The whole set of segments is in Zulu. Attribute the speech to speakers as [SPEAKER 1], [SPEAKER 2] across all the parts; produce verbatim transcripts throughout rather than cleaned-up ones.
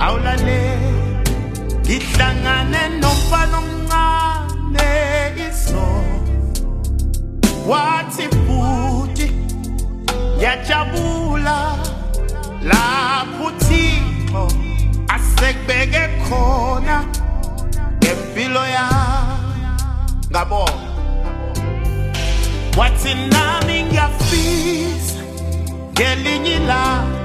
[SPEAKER 1] awulale ngihlangane nomfana omncane iso wathi futhi yajabula lapho Thixo asekubeke khona ngempilo ya ngabo wathi nami ngiyafisa ngelinye ilanga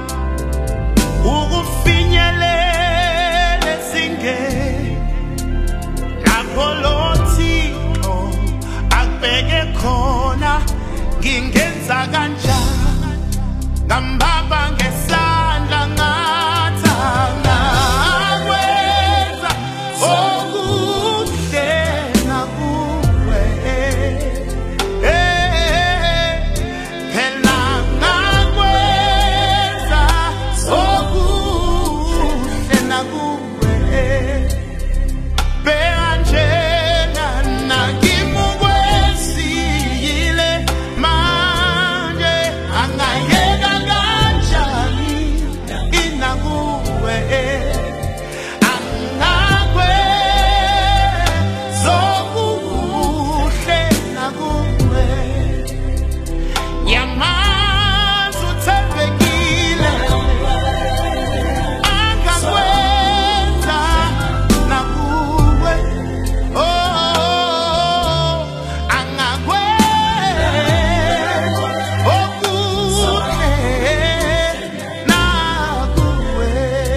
[SPEAKER 1] ukufinyelela ezingeni lapho lo Thixo akubeke khona ngingenza kanjani ngambaba ngesandla ngathana ngakwenza okuhle nakuwe phela ngakwenza okuhle nakuwe bheka njena nangimukwesiyile manje angayeka kanjani inakuwe angakwenza okuhle nakuwe yamazi uthembekile angakwenza nakuwe oh angakwenza okuhle nakuwe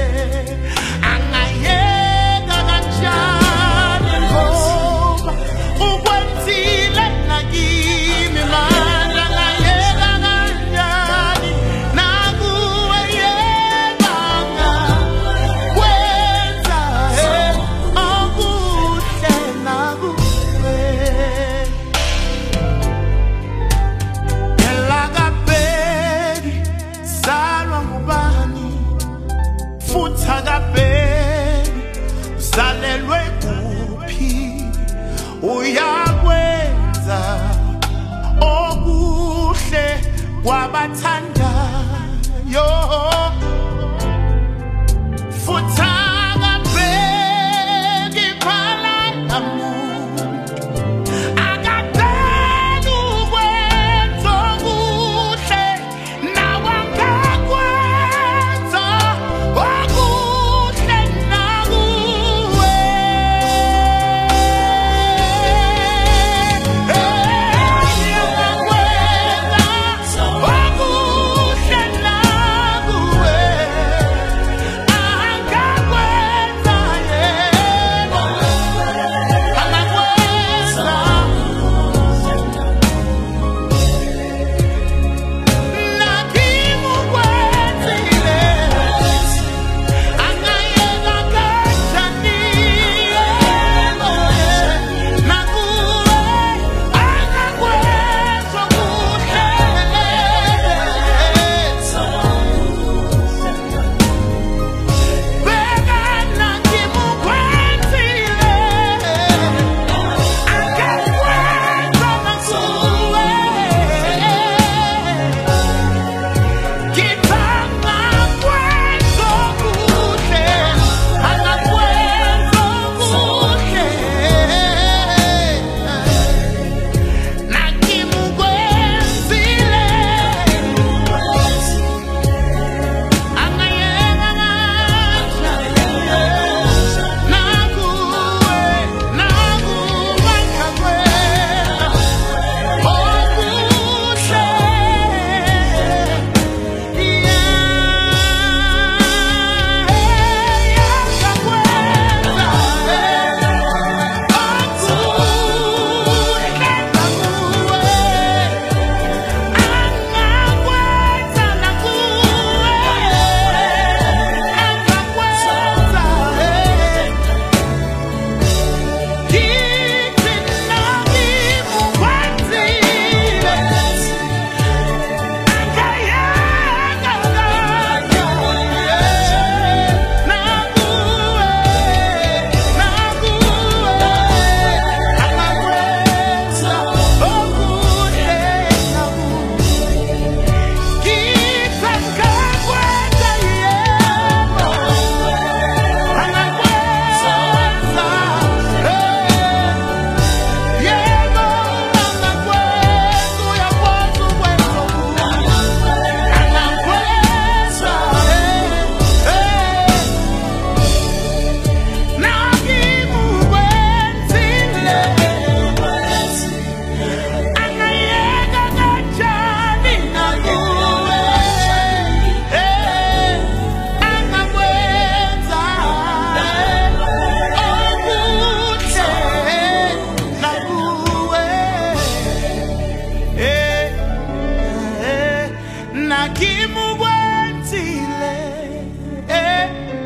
[SPEAKER 1] angayeka kanjani ngoba ukwenzile nakimi manje angayeka kanjani nakuwe yena angakwenza okuhle nakuwe elakabheki salwa ngubani futhi akabheki uzalelwe kuphi uyakwenza okuhle kwabathandayo futhi akabheki phala muntu akadali ukwenza okuhle nawe angakwenza okuhle nakuwe angakwenza okuhle nakuwe angakwenza Kimu kwenzile, eh.